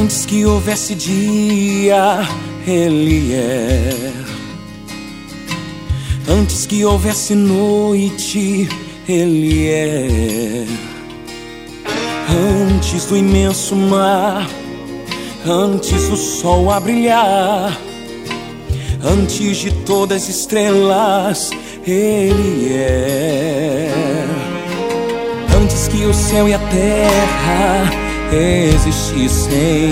Antes que houvesse dia, Ele é. Antes que houvesse noite, Ele é. Antes do imenso mar, antes do sol a brilhar, antes de todas as estrelas, Ele é. Antes que o céu e a terra existissem,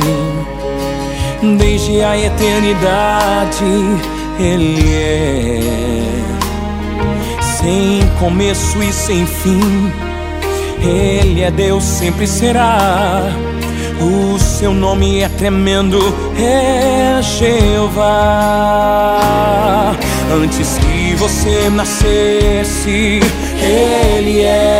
desde a eternidade, Ele é. Sem começo e sem fim, Ele é Deus, sempre será. O seu nome é tremendo, é Jeová. Antes que você nascesse, Ele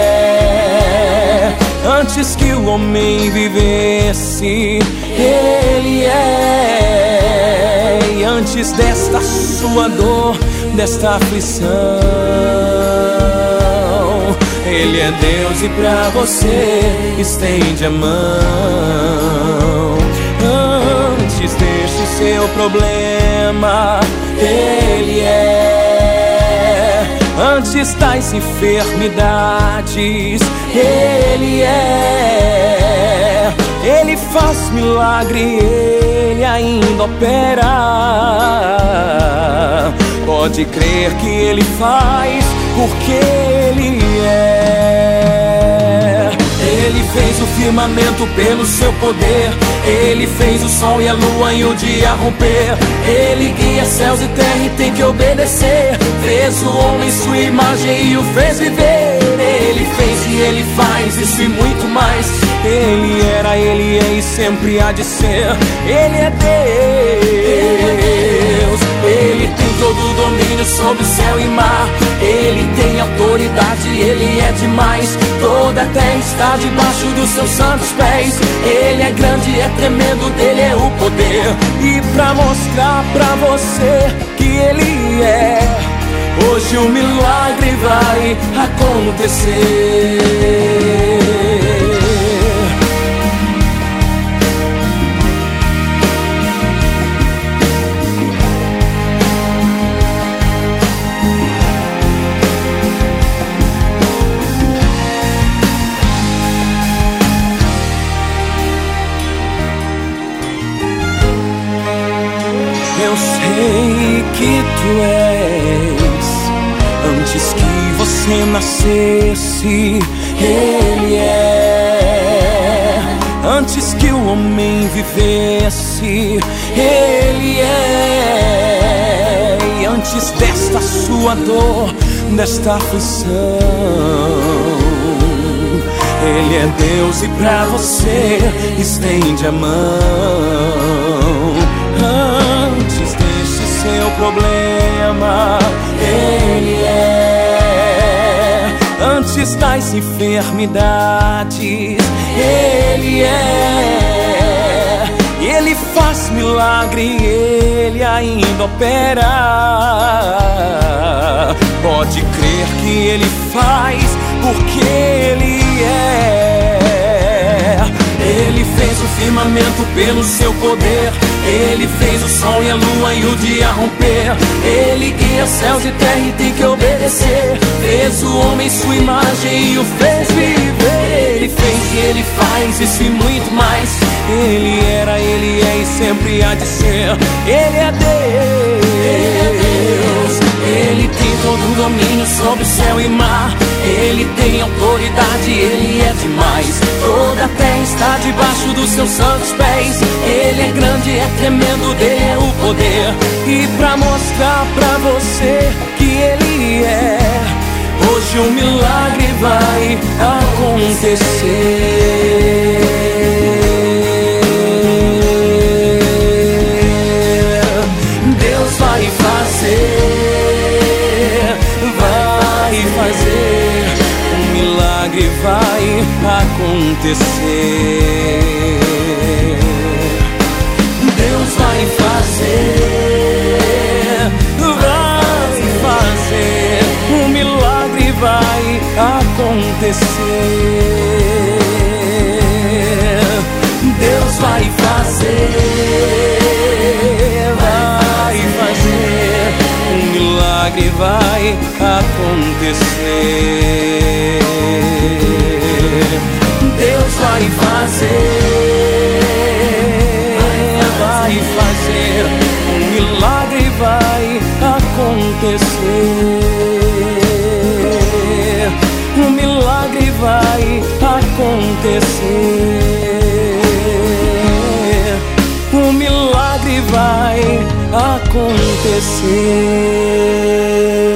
é. Antes que o homem vivesse, Ele é. E antes desta sua dor, desta aflição, Ele é Deus e pra você estende a mão. Antes deste seu problema, Ele é. Antes das enfermidades, Ele é. Ele faz milagre, Ele ainda opera. Pode crer que Ele faz, porque Ele é. Ele fez o firmamento pelo seu poder, Ele fez o sol e a lua e o dia romper. Ele guia céus e terra e tem que obedecer. Fez o homem sua imagem e o fez viver. Ele fez e Ele faz isso e muito mais. Ele era, Ele é e sempre há de ser. Ele é Deus. Ele tem todo o domínio sobre o céu e mar. Ele tem autoridade, Ele é demais. Toda a terra está debaixo dos seus santos pés. Ele é grande, é tremendo, dele é o poder. E pra mostrar pra você que Ele é, hoje um milagre vai acontecer. Eu sei que Tu és. Antes que você nascesse, Ele é. Antes que o homem vivesse, Ele é. E antes desta sua dor, desta aflição, Ele é Deus e pra você estende a mão. Antes deste seu problema, Ele é. Antes das enfermidades, Ele é. E Ele faz milagre, Ele ainda opera. Pode crer que Ele faz, porque Ele é. Ele fez o firmamento pelo seu poder, Ele fez o sol e a lua e o dia romper. Ele guia céus e terra e tem que obedecer. Fez o homem sua imagem e o fez viver. Ele fez e Ele faz isso e muito mais. Ele era, Ele é e sempre há de ser. Ele é Deus. Ele tem todo o domínio sobre o céu e mar. Ele tem autoridade, Ele é demais. Toda a terra está debaixo dos seus santos pés. Ele é grande, é tremendo, dele é o poder. E pra mostrar pra você que Ele é, hoje um milagre vai acontecer. Deus vai fazer, vai fazer. Um milagre vai acontecer. Deus vai fazer, vai fazer. Um milagre vai acontecer. Deus vai fazer. vai acontecer. Deus vai fazer, um milagre vai acontecer, um milagre vai acontecer, um milagre vai acontecer.